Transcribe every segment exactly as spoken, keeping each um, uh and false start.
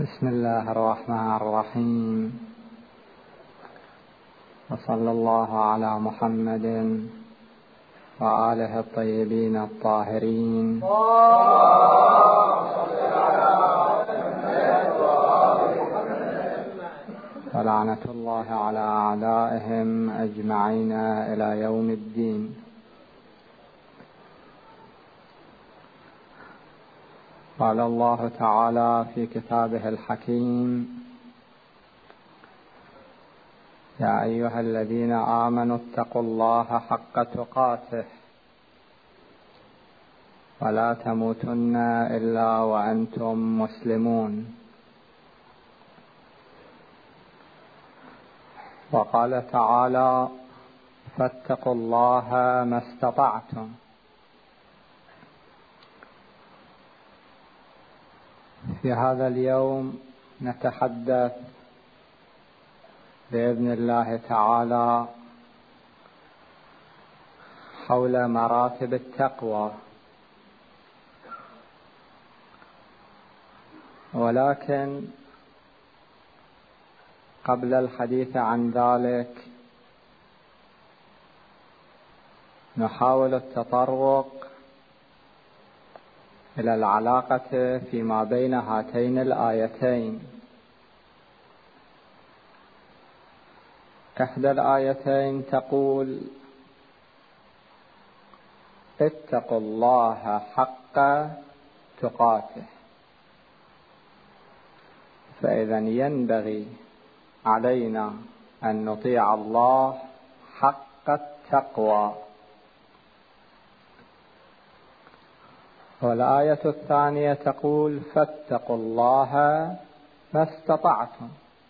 بسم الله الرحمن الرحيم، وصلى الله على محمد وآله الطيبين الطاهرين، ولعنة الله على أعدائهم أجمعين إلى يوم الدين. قال الله تعالى في كتابه الحكيم: يا أيها الذين آمنوا اتقوا الله حق تقاته ولا تموتن إلا وأنتم مسلمون. وقال تعالى: فاتقوا الله ما استطعتم. في هذا اليوم نتحدث بإذن الله تعالى حول مراتب التقوى، ولكن قبل الحديث عن ذلك نحاول التطرق إلى العلاقة فيما بين هاتين الآيتين. إحدى الآيتين تقول: اتقوا الله حق تقاته، فإذا ينبغي علينا أن نطيع الله حق التقوى. والآية الثانية تقول: فاتقوا الله ما استطعتم،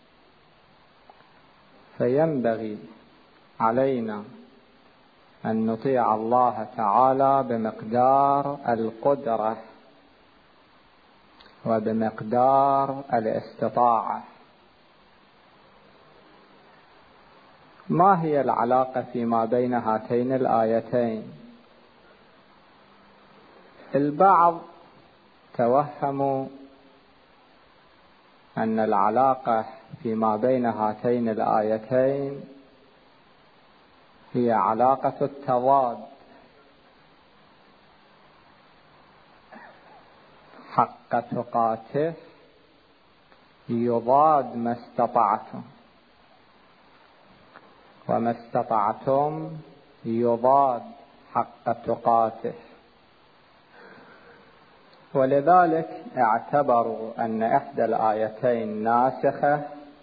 فينبغي علينا أن نطيع الله تعالى بمقدار القدرة وبمقدار الاستطاعة. ما هي العلاقة فيما بين هاتين الآيتين؟ البعض توهموا أن العلاقة فيما بين هاتين الآيتين هي علاقة التضاد، حق تقاته يضاد ما استطعتم، وما استطعتم يضاد حق تقاته. ولذلك اعتبروا أن إحدى الآيتين ناسخة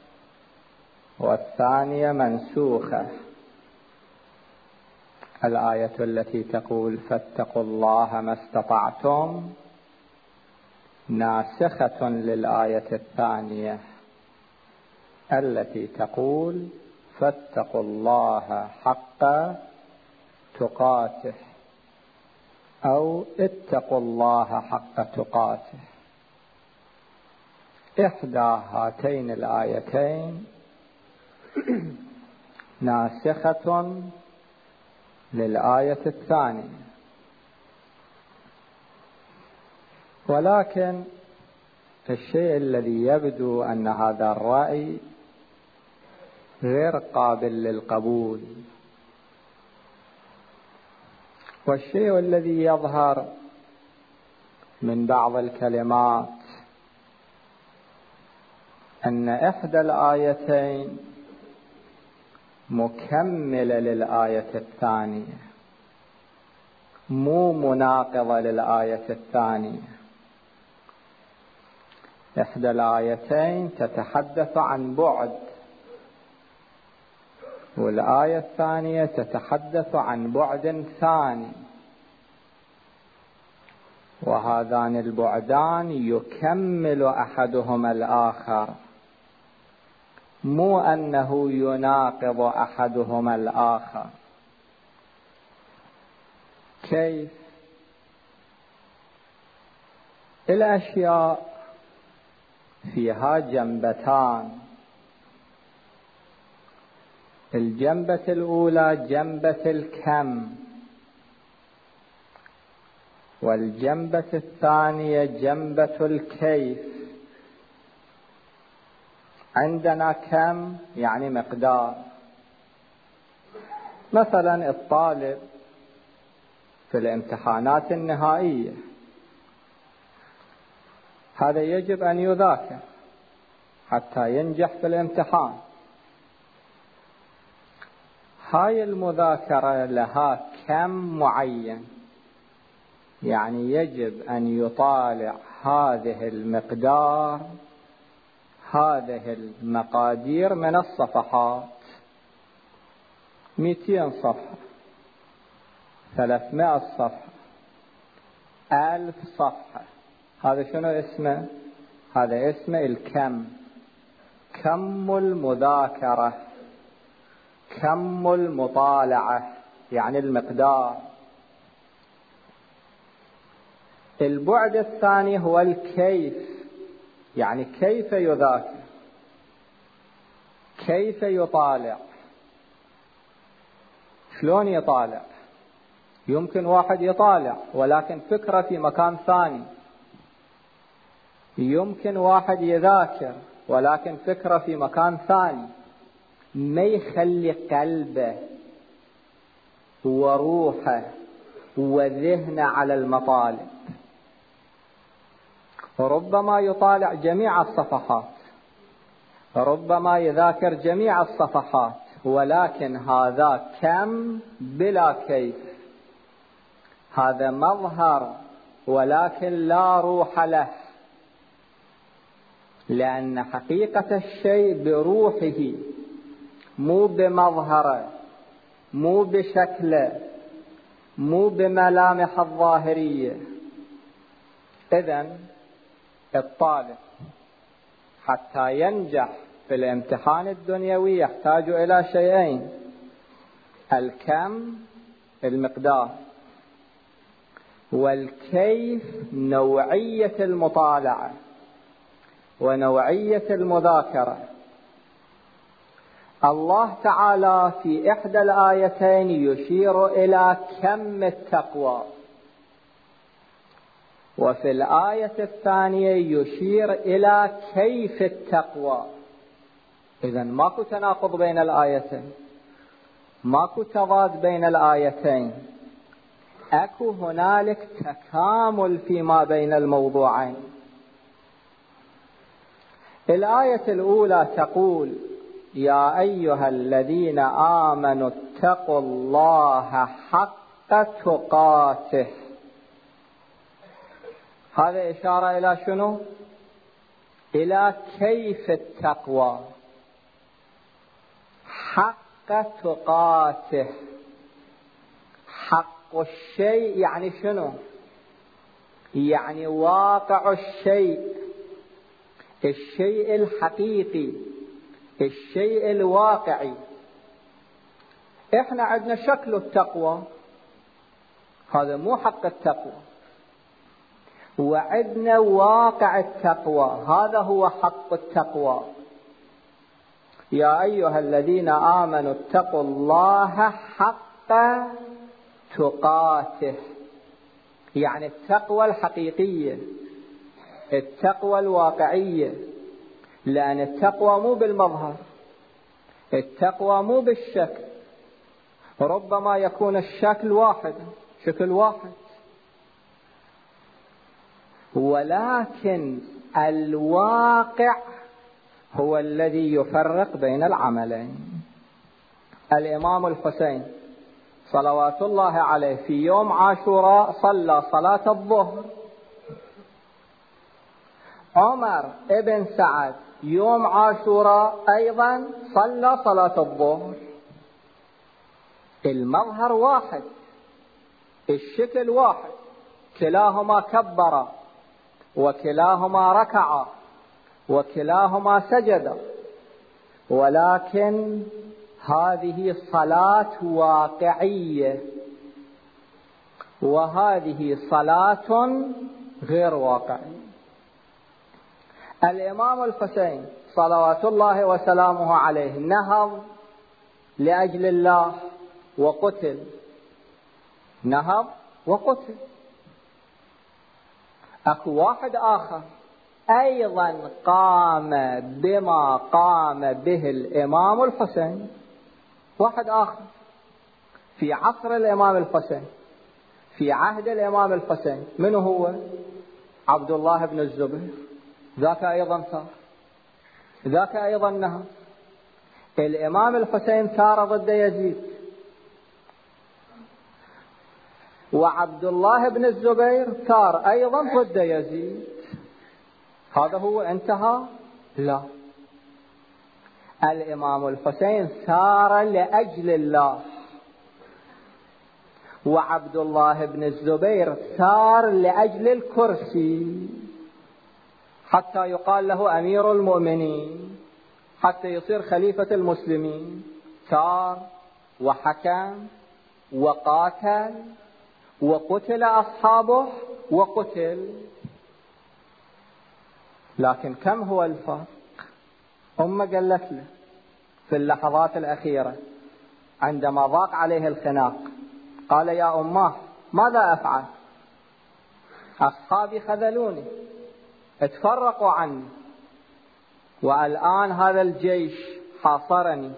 والثانية منسوخة. الآية التي تقول: فاتقوا الله ما استطعتم ناسخة للآية الثانية التي تقول: فاتقوا الله حق تقاته، أو اتقوا الله حق تقاته. إحدى هاتين الآيتين ناسخة للآية الثانية، ولكن الشيء الذي يبدو أن هذا الرأي غير قابل للقبول، والشيء الذي يظهر من بعض الكلمات أن إحدى الآيتين مكملة للآية الثانية، مو مناقضة للآية الثانية. إحدى الآيتين تتحدث عن بعد، والآية الثانية تتحدث عن بعد ثاني، وهذان البعدان يكمل أحدهما الآخر، مو أنه يناقض أحدهما الآخر. كيف؟ الأشياء فيها جنبتان. الجنبة الأولى جنبة الكم، والجنبة الثانية جنبة الكيف. عندنا كم يعني مقدار. مثلا الطالب في الامتحانات النهائية هذا يجب أن يذاكر حتى ينجح في الامتحان. هاي المذاكرة لها كم معين، يعني يجب أن يطالع هذه المقدار، هذه المقادير من الصفحات، مئتين صفحة، ثلاثمائة صفحة، ألف صفحة. هذا شنو اسمه؟ هذا اسمه الكم، كم المذاكرة، كم المطالعة، يعني المقدار. البعد الثاني هو الكيف، يعني كيف يذاكر، كيف يطالع، شلون يطالع. يمكن واحد يطالع ولكن فكرة في مكان ثاني، يمكن واحد يذاكر ولكن فكرة في مكان ثاني، ما يخلي قلبه وروحه وذهنه على المطالب. ربما يطالع جميع الصفحات، ربما يذاكر جميع الصفحات، ولكن هذا كم بلا كيف، هذا مظهر ولكن لا روح له، لأن حقيقة الشيء بروحه مو بمظهره، مو بشكله، مو بملامح الظاهرية. إذن الطالب حتى ينجح في الامتحان الدنيوي يحتاج إلى شيئين: الكم المقدار، والكيف نوعية المطالعة ونوعية المذاكرة. الله تعالى في إحدى الآيتين يشير إلى كم التقوى، وفي الآية الثانية يشير إلى كيف التقوى. إذن ماكو تناقض بين الآيتين، ماكو تضاد بين الآيتين، أكو هنالك تكامل فيما بين الموضوعين. الآية الأولى تقول: يا أيها الذين آمنوا اتقوا الله حق تقاته. هذا إشارة إلى شنو؟ إلى كيف التقوى، حق تقاته. حق الشيء يعني شنو؟ يعني واقع الشيء، الشيء الحقيقي، الشيء الواقعي. احنا عندنا شكل التقوى، هذا مو حق التقوى، وعندنا واقع التقوى، هذا هو حق التقوى. يا أيها الذين آمنوا اتقوا الله حق تقاته، يعني التقوى الحقيقية، التقوى الواقعية. لأن التقوى مو بالمظهر، التقوى مو بالشكل، ربما يكون الشكل واحد، شكل واحد، ولكن الواقع هو الذي يفرق بين العملين. الإمام الحسين صلوات الله عليه في يوم عاشوراء صلى صلاة الظهر. عمر ابن سعد يوم عاشوراء أيضا صلى صلاة الظهر. المظهر واحد، الشكل واحد، كلاهما كبر وكلاهما ركع وكلاهما سجد، ولكن هذه صلاة واقعية وهذه صلاة غير واقعية. الإمام الحسين صلوات الله وسلامه عليه نهض لأجل الله وقتل، نهض وقتل. أكو واحد آخر أيضا قام بما قام به الإمام الحسين. واحد آخر في عصر الإمام الحسين، في عهد الإمام الحسين، من هو؟ عبد الله بن الزبير. ذاك أيضا ثار، ذاك أيضا نهى. الإمام الحسين ثار ضد يزيد، وعبد الله بن الزبير ثار أيضا ضد يزيد. هذا هو انتهى؟ لا، الإمام الحسين ثار لأجل الله، وعبد الله بن الزبير ثار لأجل الكرسي، حتى يقال له أمير المؤمنين، حتى يصير خليفة المسلمين. ثار وحكم وقاتل، وقتل أصحابه وقتل. لكن كم هو الفرق؟ أمه قالت له في اللحظات الأخيرة عندما ضاق عليه الخناق، قال: يا أماه، ماذا أفعل؟ أصحابي خذلوني، اتفرقوا عني، والآن هذا الجيش حاصرني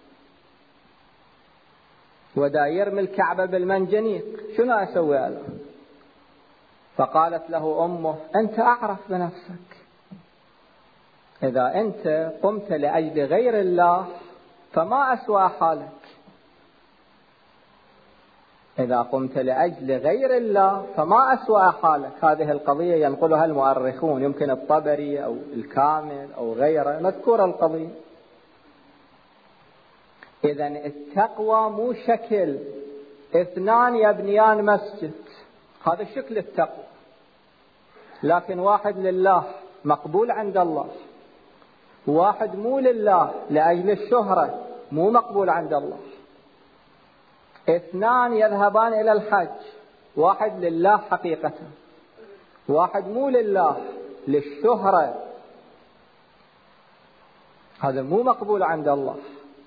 ودا يرمي الكعبة بالمنجنيق، شنو أسوي الآن؟ فقالت له أمه: أنت أعرف بنفسك، إذا أنت قمت لأجل غير الله فما أسوأ حالك. إذا قمت لأجل غير الله فما أسوأ حالك. هذه القضية ينقلها المؤرخون، يمكن الطبري أو الكامل أو غيره، مذكورة القضية. إذن التقوى مو شكل اثنان يبنيان مسجد، هذا شكل التقوى، لكن واحد لله مقبول عند الله، واحد مو لله لأجل الشهرة مو مقبول عند الله. اثنان يذهبان إلى الحج، واحد لله حقيقة، واحد مو لله للشهرة، هذا مو مقبول عند الله.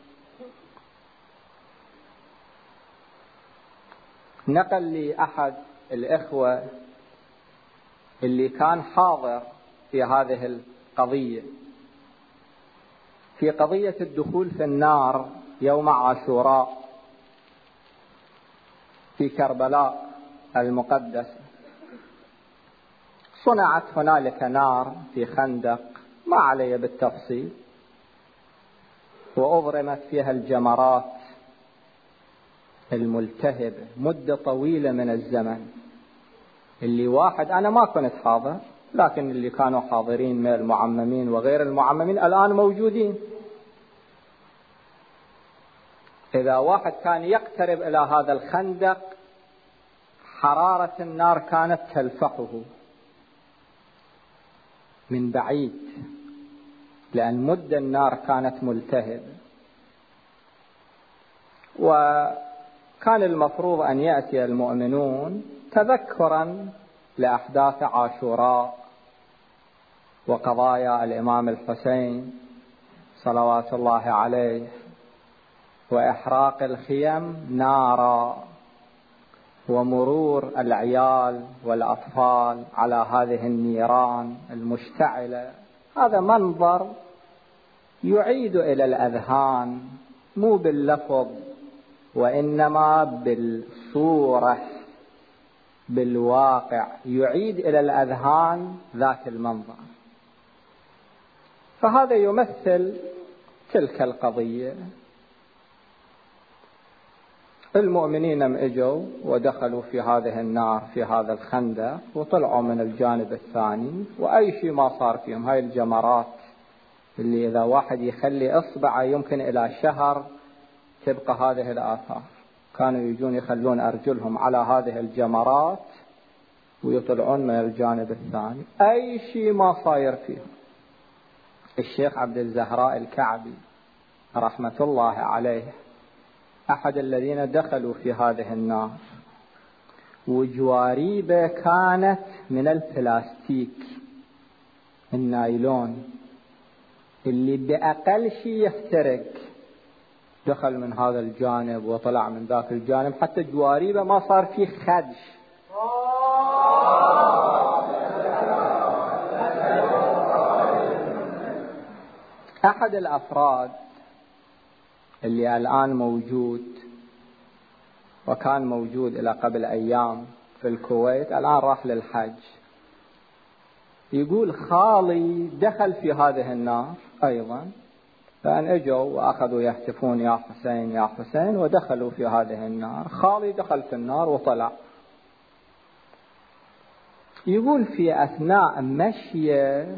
نقل لي أحد الإخوة اللي كان حاضر في هذه القضية، في قضية الدخول في النار يوم عاشوراء في كربلاء المقدسة. صنعت هنالك نار في خندق، ما علي بالتفصيل، وأضرمت فيها الجمرات الملتهبة مدة طويلة من الزمن. اللي واحد، أنا ما كنت حاضر، لكن اللي كانوا حاضرين من المعممين وغير المعممين الآن موجودين. إذا واحد كان يقترب إلى هذا الخندق حرارة النار كانت تلفحه من بعيد، لأن مد النار كانت ملتهبة. وكان المفروض أن يأتي المؤمنون تذكرا لأحداث عاشوراء وقضايا الإمام الحسين صلوات الله عليه، وإحراق الخيم نارا، ومرور العيال والأطفال على هذه النيران المشتعلة. هذا منظر يعيد إلى الأذهان، مو باللفظ وإنما بالصورة، بالواقع، يعيد إلى الأذهان ذاك المنظر. فهذا يمثل تلك القضية. المؤمنين اجوا ودخلوا في هذه النار في هذا الخندق، وطلعوا من الجانب الثاني، وأي شيء ما صار فيهم. هاي الجمرات اللي إذا واحد يخلي إصبعه يمكن إلى شهر تبقى هذه الآثار. كانوا يجون يخلون أرجلهم على هذه الجمرات ويطلعون من الجانب الثاني، أي شيء ما صاير فيهم. الشيخ عبد الزهراء الكعبي رحمة الله عليه أحد الذين دخلوا في هذه النار، وجواريبه كانت من البلاستيك النايلون اللي بأقل شيء يحترق. دخل من هذا الجانب وطلع من ذاك الجانب، حتى جواريبه ما صار فيه خدش. أحد الأفراد اللي الآن موجود وكان موجود إلى قبل أيام في الكويت، الآن راح للحج، يقول خالي دخل في هذه النار أيضا، فأن اجوا وأخذوا يهتفون يا حسين يا حسين ودخلوا في هذه النار. خالي دخل في النار وطلع. يقول في أثناء مشيه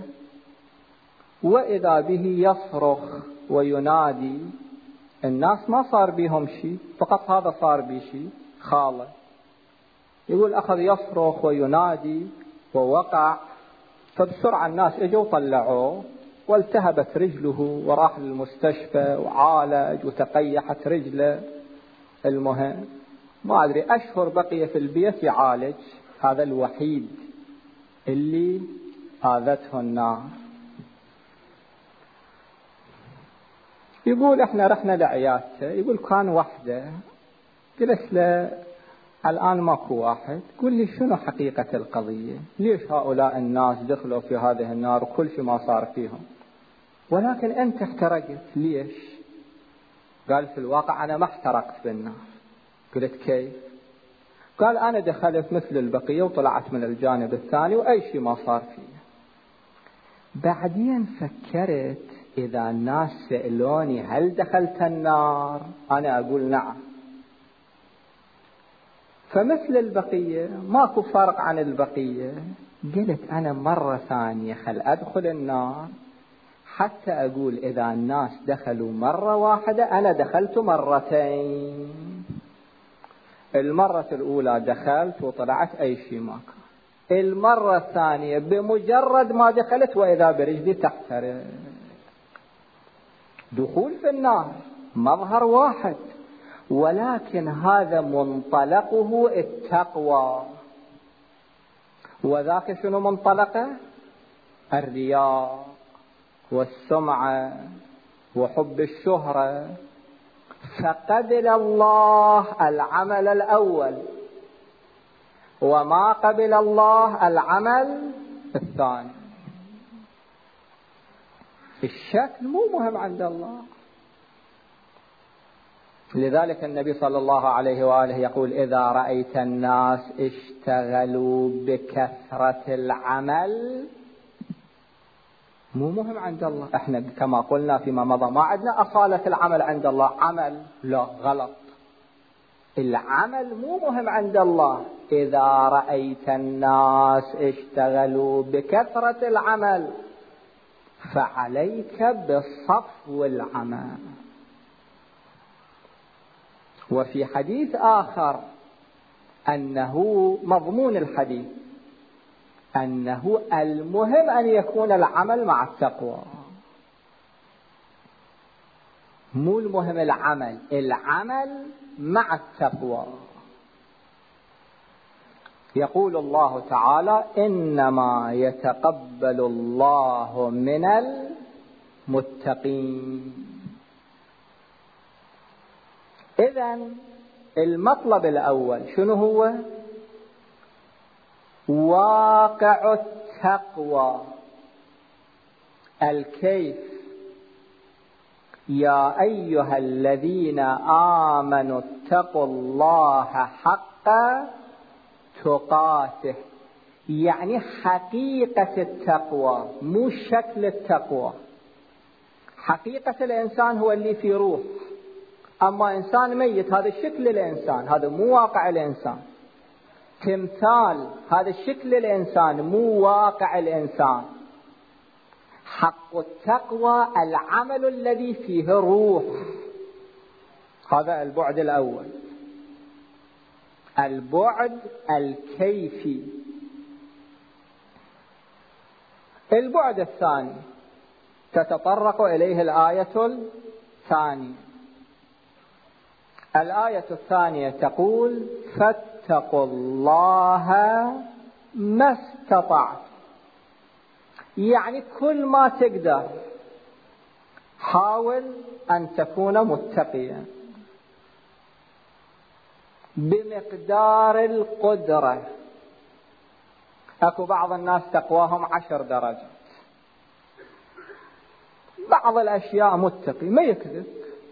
وإذا به يصرخ وينادي، الناس ما صار بهم شيء، فقط هذا صار به شيء خاله. يقول أخذ يصرخ وينادي ووقع، فبسرعة الناس اجوا طلعوه والتهبت رجله وراح للمستشفى وعالج وتقيحت رجله. المهم ما أدري أشهر بقي في البيت يعالج، هذا الوحيد اللي آذته النار. يقول احنا رحنا لعيادته، يقول كان وحده، جلس له الآن ماكو واحد. قل لي شنو حقيقة القضية؟ ليش هؤلاء الناس دخلوا في هذه النار وكل شيء ما صار فيهم، ولكن أنت احترقت ليش؟ قال في الواقع أنا ما احترقت بالنار. قلت كيف؟ قال أنا دخلت مثل البقية وطلعت من الجانب الثاني وأي شيء ما صار فيه. بعدين فكرت إذا الناس سألوني هل دخلت النار، أنا أقول نعم، فمثل البقية ماكو فرق عن البقية. قلت أنا مرة ثانية خل أدخل النار حتى أقول إذا الناس دخلوا مرة واحدة أنا دخلت مرتين. المرة الأولى دخلت وطلعت أي شيء ما كان، المرة الثانية بمجرد ما دخلت وإذا برجلي تحترق. دخول في النار مظهر واحد، ولكن هذا منطلقه التقوى، وذاك شنو منطلقه؟ الرياء والسمعة وحب الشهرة. فقبل الله العمل الأول وما قبل الله العمل الثاني. الشكل مو مهم عند الله. لذلك النبي صلى الله عليه وآله يقول إذا رأيت الناس اشتغلوا بكثرة العمل، مو مهم عند الله. احنا كما قلنا فيما مضى ما عندنا أصالة العمل عند الله، عمل لا غلط، العمل مو مهم عند الله. إذا رأيت الناس اشتغلوا بكثرة العمل فعليك بالصفو العمل. وفي حديث آخر أنه مضمون الحديث أنه المهم أن يكون العمل مع التقوى، مو المهم العمل، العمل مع التقوى. يقول الله تعالى إنما يتقبل الله من المتقين. إذن المطلب الأول شنو هو؟ واقع التقوى. الكيف؟ يا أيها الذين آمنوا اتقوا الله حق تقاته، يعني حقيقة التقوى مو شكل التقوى. حقيقة الإنسان هو اللي في روح، أما إنسان ميت هذا شكل الإنسان، هذا مو واقع الإنسان. تمثال هذا شكل الإنسان مو واقع الإنسان. حق التقوى العمل الذي فيه روح. هذا البعد الأول. البعد الكيفي. البعد الثاني تتطرق إليه الآية الثانية. الآية الثانية تقول فاتقوا الله ما استطعت، يعني كل ما تقدر حاول أن تكون متقيا بمقدار القدرة. أكو بعض الناس تقواهم عشر درجات، بعض الأشياء متقي ما يكذب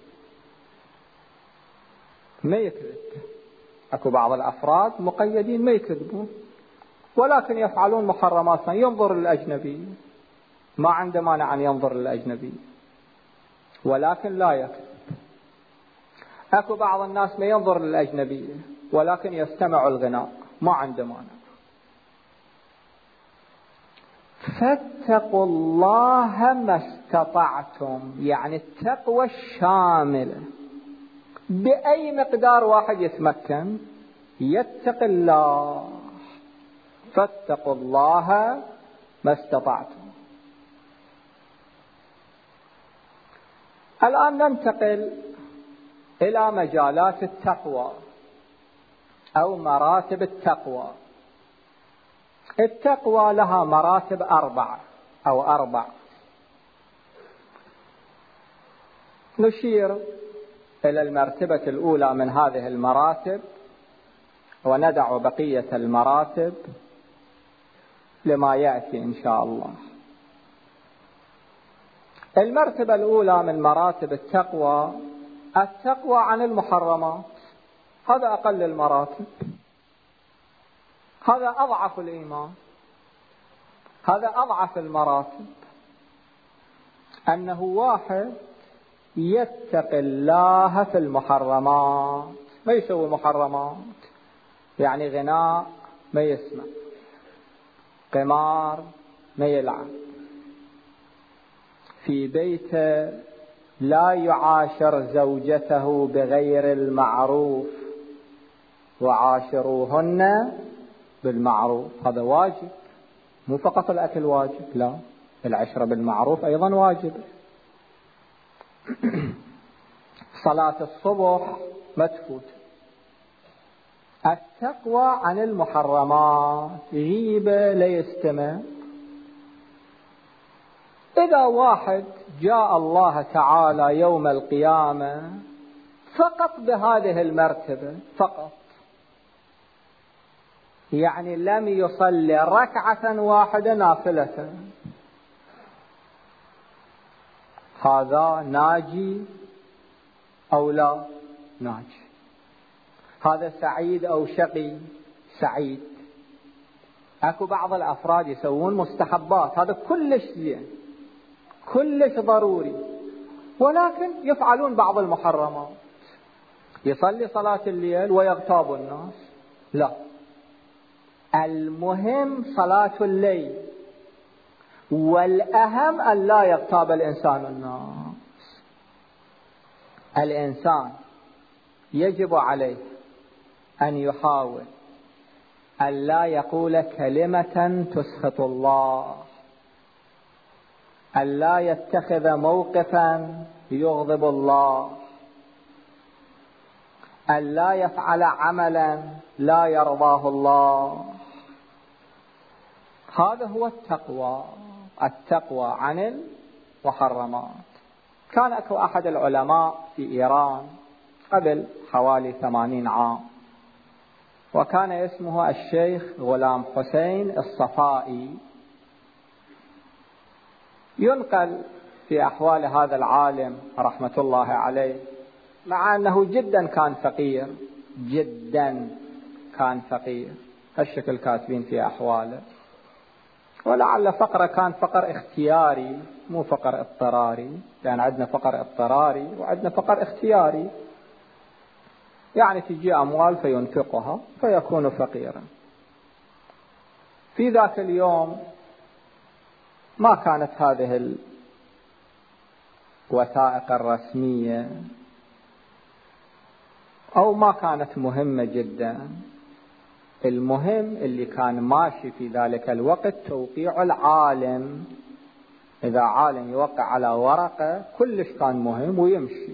ما يكذب أكو بعض الأفراد مقيدين ما يكذبون، ولكن يفعلون محرمات، ينظر للأجنبي ما عنده مانع أن ينظر للأجنبي ولكن لا يكذب. أكو بعض الناس ما ينظر للأجنبي ولكن يستمع الغناء ما عنده مانع. فاتقوا الله ما استطعتم، يعني التقوى الشاملة بأي مقدار واحد يتمكن يتق الله. فاتقوا الله ما استطعتم. الآن ننتقل إلى مجالات التقوى أو مراتب التقوى. التقوى لها مراتب أربعة أو أربع. نشير إلى المرتبة الأولى من هذه المراتب وندع بقية المراتب لما يأتي إن شاء الله. المرتبة الأولى من مراتب التقوى التقوى عن المحرمات، هذا أقل المراتب، هذا أضعف الإيمان، هذا أضعف المراتب، أنه واحد يتقي الله في المحرمات، ما يسوي محرمات، يعني غناء ما يسمع، قمار ما يلعب، في بيته لا يعاشر زوجته بغير المعروف وعاشروهن بالمعروف. هذا واجب، مو فقط الأكل واجب، لا، العشرة بالمعروف أيضا واجب. صلاة الصبح ما تفوت. التقوى عن المحرمات، غيبة لا يستمع. إذا واحد جاء الله تعالى يوم القيامة فقط بهذه المرتبة فقط، يعني لم يصلي ركعة واحدة نافلة، هذا ناجي أو لا ناجي؟ هذا سعيد أو شقي؟ سعيد. أكو بعض الأفراد يسوون مستحبات، هذا كلش زين كلش ضروري، ولكن يفعلون بعض المحرمات، يصلي صلاة الليل ويغتاب الناس. لا، المهم صلاة الليل، والأهم أن لا يغتاب الإنسان الناس. الإنسان يجب عليه أن يحاول أن لا يقول كلمة تسخط الله، أن لا يتخذ موقفا يغضب الله، أن لا يفعل عملا لا يرضاه الله. هذا هو التقوى، التقوى عن المحرمات. كان أكو أحد العلماء في إيران قبل حوالي ثمانين عام، وكان اسمه الشيخ غلام حسين الصفائي. ينقل في أحوال هذا العالم رحمة الله عليه، مع أنه جدا كان فقير، جدا كان فقير، هالشكل كاتبين في أحواله، ولعل فقره كان فقر اختياري مو فقر اضطراري، لأن عندنا فقر اضطراري وعندنا فقر اختياري، يعني تجي أموال فينفقها فيكون فقيرا. في ذاك اليوم ما كانت هذه الوثائق الرسمية أو ما كانت مهمة جدا. المهم اللي كان ماشي في ذلك الوقت توقيع العالم. إذا عالم يوقع على ورقة كلش كان مهم ويمشي.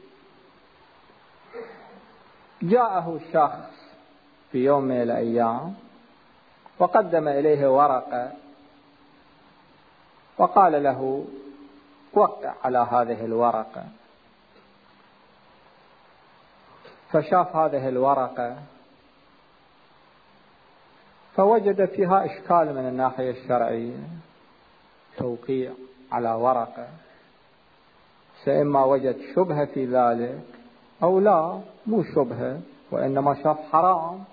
جاءه شخص في يوم من الأيام وقدم إليه ورقة وقال له وقع على هذه الورقة. فشاف هذه الورقة فوجد فيها إشكال من الناحية الشرعية، توقيع على ورقة فإما وجد شبهة في ذلك أو لا، مو شبهة وإنما شاف حرام.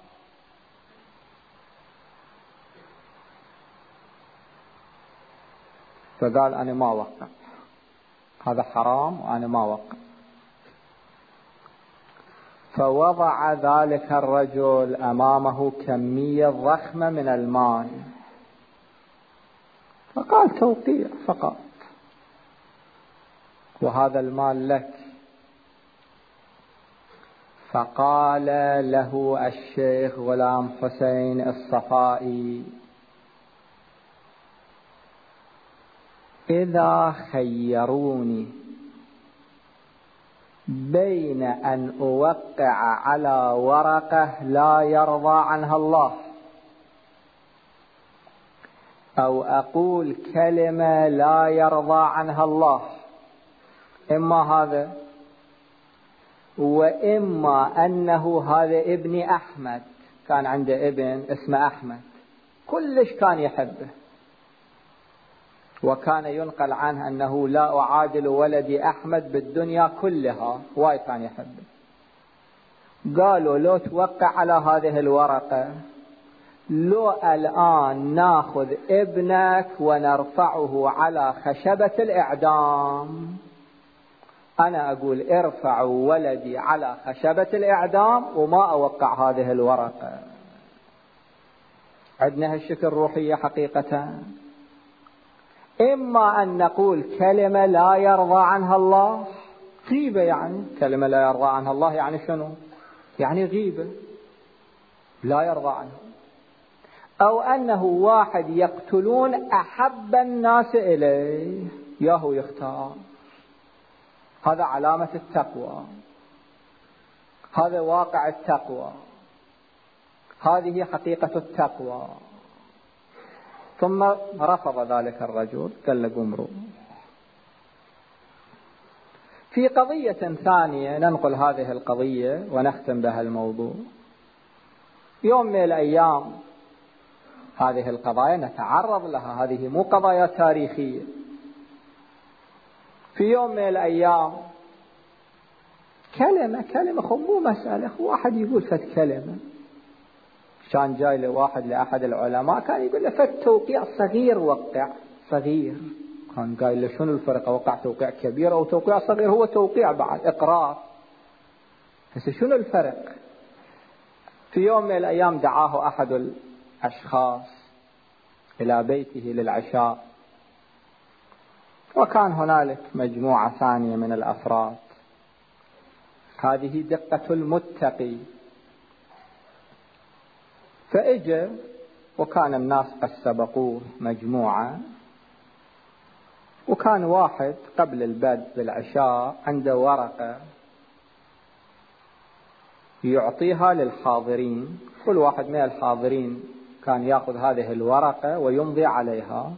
فقال أنا ما وقع، هذا حرام وأنا ما وقع. فوضع ذلك الرجل أمامه كمية ضخمة من المال، فقال توقيع فقط، وهذا المال لك. فقال له الشيخ غلام حسين الصفائي: إذا خيروني بين أن أوقع على ورقة لا يرضى عنها الله أو أقول كلمة لا يرضى عنها الله، إما هذا وإما أنه هذا ابن أحمد، كان عنده ابن اسمه أحمد كلش كان يحبه، وكان ينقل عنه أنه لا أعادل ولدي أحمد بالدنيا كلها، وايد كان يحبه. قالوا لو توقع على هذه الورقة، لو الآن ناخذ ابنك ونرفعه على خشبة الإعدام. أنا أقول ارفعوا ولدي على خشبة الإعدام وما أوقع هذه الورقة. عندنا هالشكل روحية حقيقة. إما أن نقول كلمة لا يرضى عنها الله، غيبة، يعني كلمة لا يرضى عنها الله يعني شنو؟ يعني غيبة لا يرضى عنها. أو أنه واحد يقتلون أحب الناس إليه، ياهو يختار. هذا علامة التقوى، هذا واقع التقوى، هذه حقيقة التقوى. ثم رفض ذلك الرجل، قال له قم روح. في قضية ثانية ننقل هذه القضية ونختم بها الموضوع. يوم من الأيام هذه القضايا نتعرض لها، هذه مو قضايا تاريخية. في يوم من الأيام كلمة كلمة خب مو مسألة، واحد يقول فت كلمة، كان جاي لواحد لأحد العلماء كان يقول له فت توقيع صغير وقع صغير. كان قايل له شنو الفرق، وقع توقيع كبير أو توقيع صغير؟ هو توقيع بعد إقرار، بس شنو الفرق؟ في يوم من الأيام دعاه أحد الأشخاص إلى بيته للعشاء، وكان هنالك مجموعة ثانية من الأفراد. هذه دقة المتقي. فإجا وكان الناس قد سبقوه مجموعة، وكان واحد قبل البدء بالعشاء عنده ورقة يعطيها للحاضرين، كل واحد من الحاضرين كان يأخذ هذه الورقة ويمضي عليها،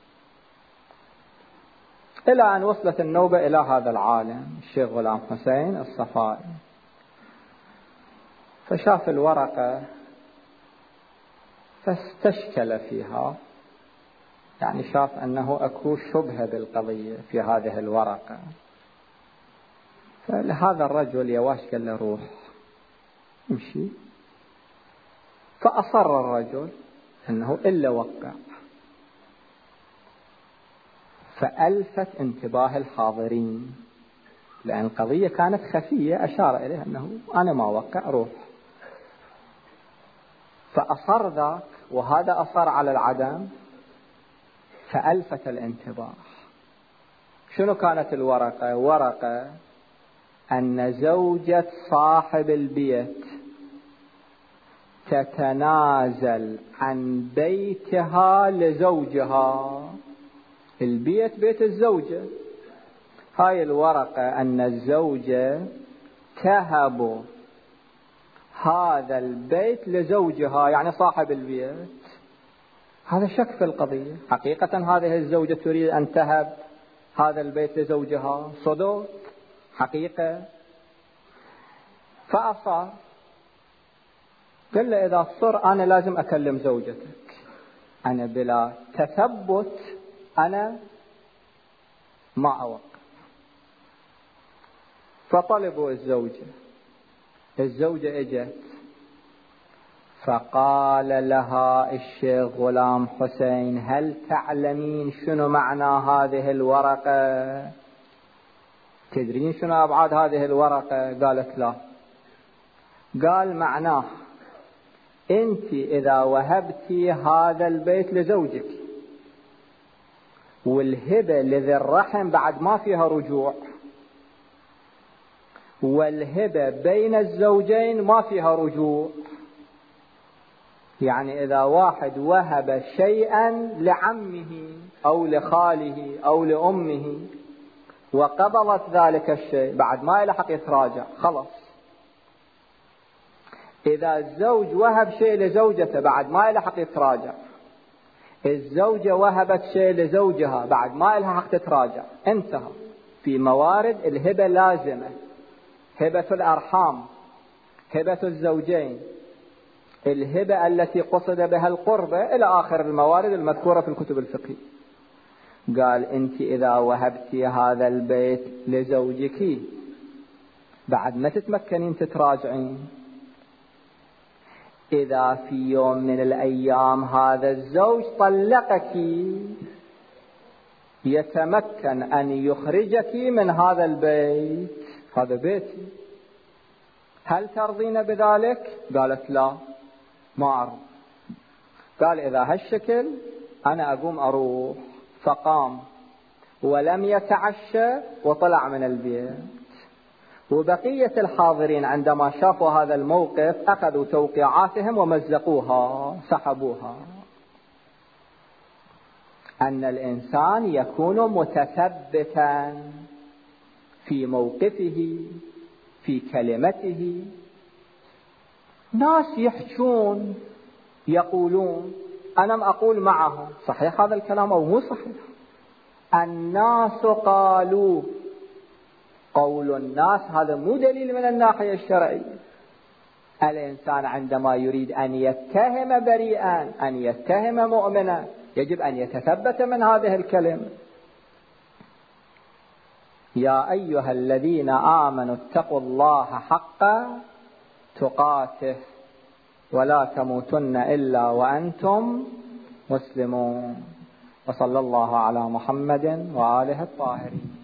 إلى أن وصلت النوبة إلى هذا العالم الشيخ غلام حسين الصفائي. فشاف الورقة فاستشكل فيها، يعني شاف أنه أكو شبهة بالقضية في هذه الورقة. فلهذا الرجل يواش قال له روح امشي. فأصر الرجل أنه إلا وقع. فألفت انتباه الحاضرين، لأن القضية كانت خفية، أشار إليه أنه أنا ما وقع روح. فأصر ذاك وهذا أصر على العدم، فألفت الانتباه. شنو كانت الورقة؟ ورقة أن زوجة صاحب البيت تتنازل عن بيتها لزوجها. البيت بيت الزوجة. هاي الورقة أن الزوجة تهب هذا البيت لزوجها، يعني صاحب البيت. هذا شك في القضية. حقيقة هذه الزوجة تريد أن تهب هذا البيت لزوجها، صدق حقيقة. فأصر قال له إذا صر أنا لازم أكلم زوجتك، أنا بلا تثبت أنا ما أوقع. فطلبوا الزوجة. الزوجة اجت فقال لها الشيخ غلام حسين: هل تعلمين شنو معنى هذه الورقة؟ تدرين شنو أبعاد هذه الورقة؟ قالت لا. قال: معناه أنت إذا وهبتي هذا البيت لزوجك، والهبة لذي الرحم بعد ما فيها رجوع، والهبة بين الزوجين ما فيها رجوع. يعني إذا واحد وهب شيئا لعمه أو لخاله أو لأمه وقبضت ذلك الشيء بعد ما يلحق يتراجع خلاص. إذا الزوج وهب شيء لزوجته بعد ما يلحق يتراجع، الزوجة وهبت شيء لزوجها بعد ما يلحق تتراجع، انتهى. في موارد الهبة لازمة: هبة الأرحام، هبة الزوجين، الهبة التي قصد بها القربة، إلى آخر الموارد المذكورة في الكتب الفقهية. قال: أنت إذا وهبتي هذا البيت لزوجك بعد ما تتمكنين تتراجعين، إذا في يوم من الأيام هذا الزوج طلقك يتمكن أن يخرجك من هذا البيت، هذا بيتي، هل ترضين بذلك؟ قالت: لا، ما أرضى. قال: إذا هالشكل أنا أقوم أروح. فقام ولم يتعشى وطلع من البيت. وبقية الحاضرين عندما شافوا هذا الموقف أخذوا توقيعاتهم ومزقوها، سحبوها. أن الإنسان يكون متثبتا في موقفه، في كلمته. ناس يحجون يقولون، أنا أقول معهم، صحيح هذا الكلام أو مو صحيح؟ الناس قالوا. قول الناس هذا مو دليل من الناحية الشرعية. الإنسان عندما يريد أن يتهم بريئا، أن يتهم مؤمنا، يجب أن يتثبت من هذه الكلمة. يا أيها الذين آمنوا اتقوا الله حق تقاته ولا تموتن إلا وأنتم مسلمون. وصلى الله على محمد وآله الطاهرين.